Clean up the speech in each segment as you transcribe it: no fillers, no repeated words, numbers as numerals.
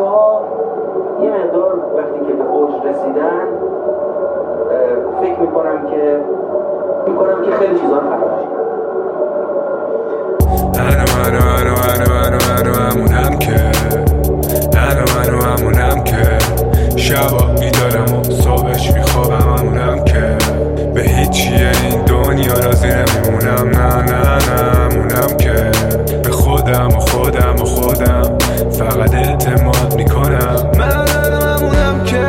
بچه‌ها یه مقدار وقتی که به اوج رسیدن فکر میکنم که خیلی چیزا رو فراموش کردم. همونم که شبا بیدارم و صبحش میخوابم، همونم که به هیچیه این دنیا راضی نمیمونم. نه همونم که به خودم فقط اعتماد میکنم. من همونم که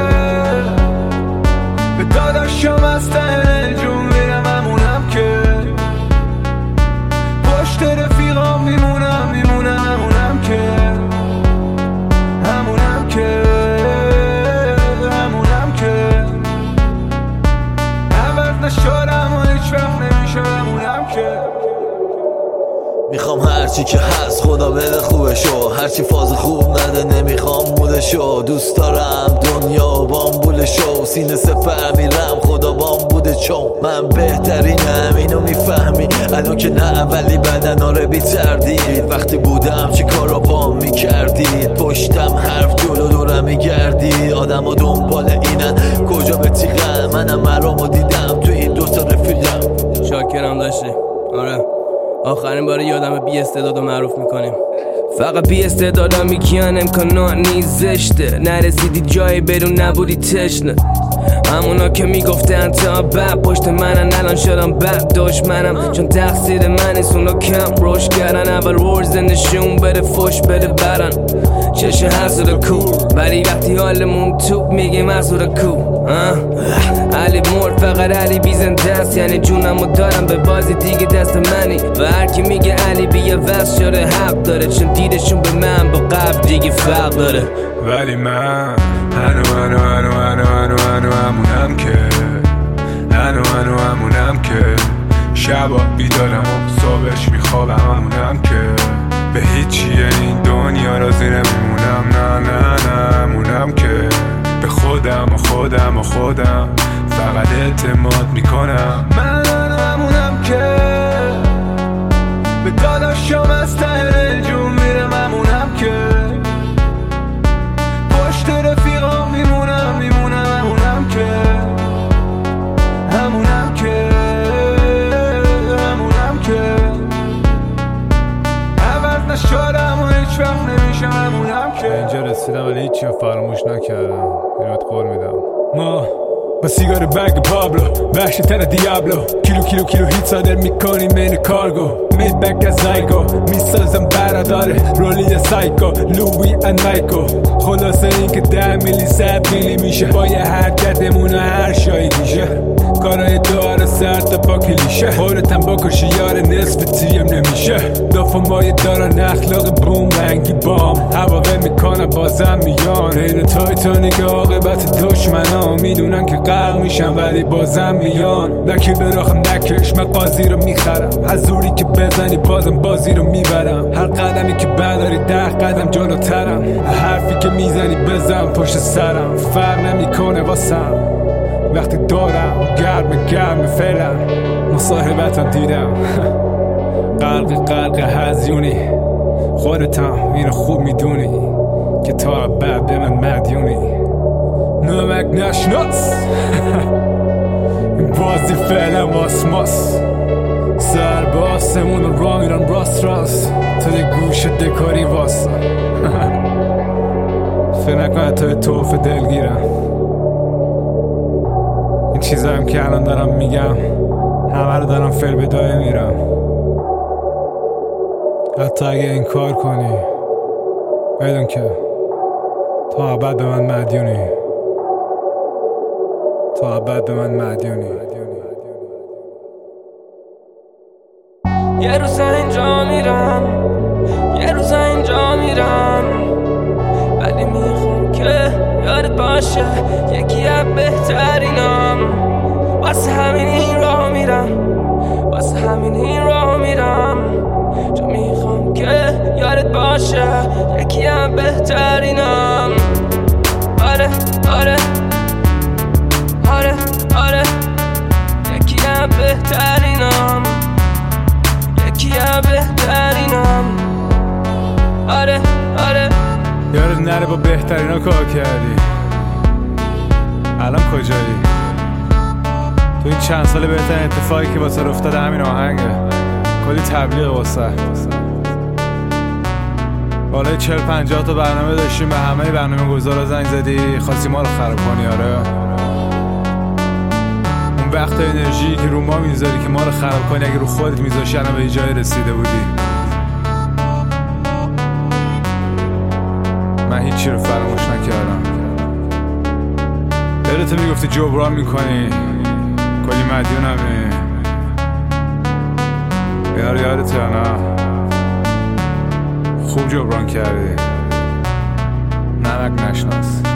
به داداشم از ته جون میرم، همونم که پشت رفیقام میمونم. همونم که عوض نشدم و هیچ وقت نمیشم. همونم که میخوام هرچی که هست خدا بده خوبشو، هرچی فاز خوب نده نمیخوام مودشو. دوست دارم دنیا بامبولشو، سینه سپر میرم خدا بامبوده چون من بهترینم. اینو میفهمی الان که نه ولی بدن آره بی تردید. وقتی بودم چی کارا بام میکردید، پشتم حرف جلو دورم میگردید. آدم ها دنبال اینن کجا به تیغن، منم مرامو دیدم تو این دوتا رفیقم. شاکرم داشتی آره، آخرین بار یادم بی استعدادو معروف میکنیم. فقط بی استعدادا میگن امکانات نیست زشته، نرسیدی جایی بدون نبودی تشنه. همونا که میگفتن تا بعد پشت منن الان شدم بعد دشمنم، چون تقصیر من نیست اونا کم روش کردن. اول ورز نشون بده فش بده برن چشه حسود کو، ولی وقتی حالمون توپ میگیم حسود کو. علی مرد فقط علی بیزنده است، یعنی جونمو دارم به بازی دیگه دست منی. و هر کی میگه علی بیه وست شده حق داره، چون دیدشون به من با قبل دیگه فرق داره. ولی من همونم که شبا بیدارم و صبحش میخوابم. همونم که به هیچیه این دنیا راضی نمیمونم. نه همونم که به خودم فقط اعتماد میکنم. من همونم که به داداشم از ته جون میرم. همونم که پشت رفیقام میمونم. همونم که عوض نشدم و هیچ وقت نمیشم. همونم که اینجا رسیدم ولی هیچی فراموش نکردم. اینوت قول میدم ما با سیگار بگ پابلو وحشی تر دیابلو، کیلو هیت صادر میکنیم این کارگو. مید بک از زایگو میسازم براداره رولی سایکو لوی ان مایکو. خلاصه این که 10 میلی 100 میلی میشه با یه حرکتمون و هر شایی دیشه. کارای دار سر تا با کلیشه، خودتم بکشی یار نصف تیم نمیشه. دافمای دارن اخلاق بوم رنگی بام، هواوه میکنن بازم میان. این تایتانیک عاقبت دشمنا میدونن که غرق میشن ولی بازم میان. نکی براخم نکش من قاضی رو میخرم، حضوری که بزنی بازم بازی رو میبرم. هر قدمی که برداری 10 قدم جلوترم، حرفی که میزنی بزن پشت سرم. فرق نمیکنه واسم وقتی دارم گرم فعلا. مصاحبتم دیدم غرق هزیونی، خودتم اینو خوب میدونی که تا بعد به من مدیونی. نمک نشناس این بازی فعلا ماس سر به آسمون و را میرن راست تا ده گوش دکاری واسا. فکر نکنه تا توف دلگیرم. این چیزا که الان دارم میگم همه رو دارم فعل بدایه میرم. حتی اگه این کار کنی بدون که تا ابد به من مدیونی. یه روزا اینجا میرم ولی میخوام که یادت باشه یکی از بهترینم. واسه همین این راه میرم چون میخوام که یادت باشه یکی از بهترینم. آره یکی از بهترینم. آره یارت نره با بهترین ها کار کردی، الان کجایی؟ تو این چند سال بهترین اتفاقی که واسه افتاده همین آهنگه، کلی تبلیغ واسه. بالای 40-50 تا برنامه داشتیم، به همه برنامه گذارا زنگ زدی، خواستی ما رو خراب کنی. آره اون وقت انرژی که رو ما میذاری که ما رو خراب کنی، اگه رو خودت میذاشی الان به جای رسیده بودی. من هیچی رو فراموش نکردم. دلت میگفتی جبران میکنی، کلی مدیونمی. یادت یا نه؟ خوب جبران کردی، نمک نشناس.